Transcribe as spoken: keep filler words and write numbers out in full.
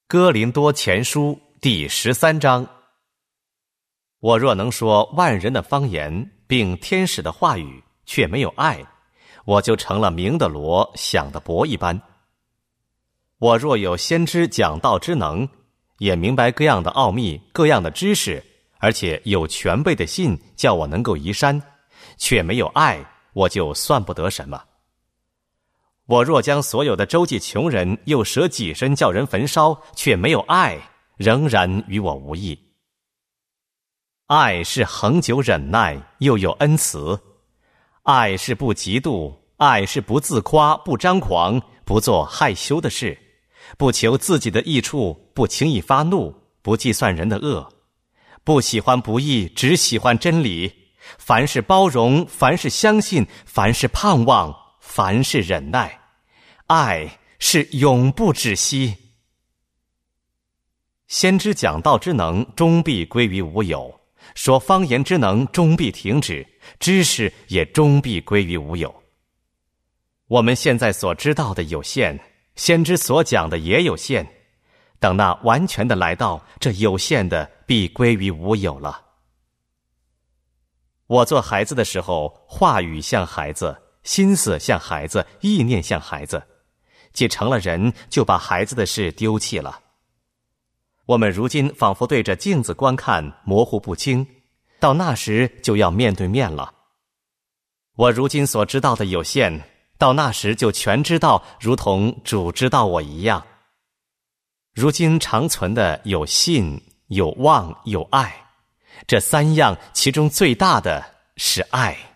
哥林多前书第十三章。我若能说万人的方言，并天使的话语，却没有爱，我就成了鸣的锣，响的钹一般。我若有先知讲道之能，也明白各样的奥秘，各样的知识，而且有全备的信，叫我能够移山，却没有爱，我就算不得什么。我若将所有的周济穷人，又舍己身叫人焚烧，却没有爱，仍然与我无益。爱是恒久忍耐，又有恩慈；爱是不嫉妒，爱是不自夸，不张狂，不做害羞的事，不求自己的益处，不轻易发怒，不计算人的恶，不喜欢不义，只喜欢真理。凡是包容，凡是相信，凡是盼望，凡是忍耐。爱是永不止息。先知讲道之能，终必归于无有；说方言之能，终必停止；知识也终必归于无有。我们现在所知道的有限，先知所讲的也有限。等那完全的来到，这有限的必归于无有了。我做孩子的时候，话语像孩子，心思像孩子，意念像孩子。既成了人，就把孩子的事丢弃了。我们如今仿佛对着镜子观看，模糊不清，到那时就要面对面了。我如今所知道的有限，到那时就全知道，如同主知道我一样。如今长存的有信，有望，有爱，这三样其中最大的是爱。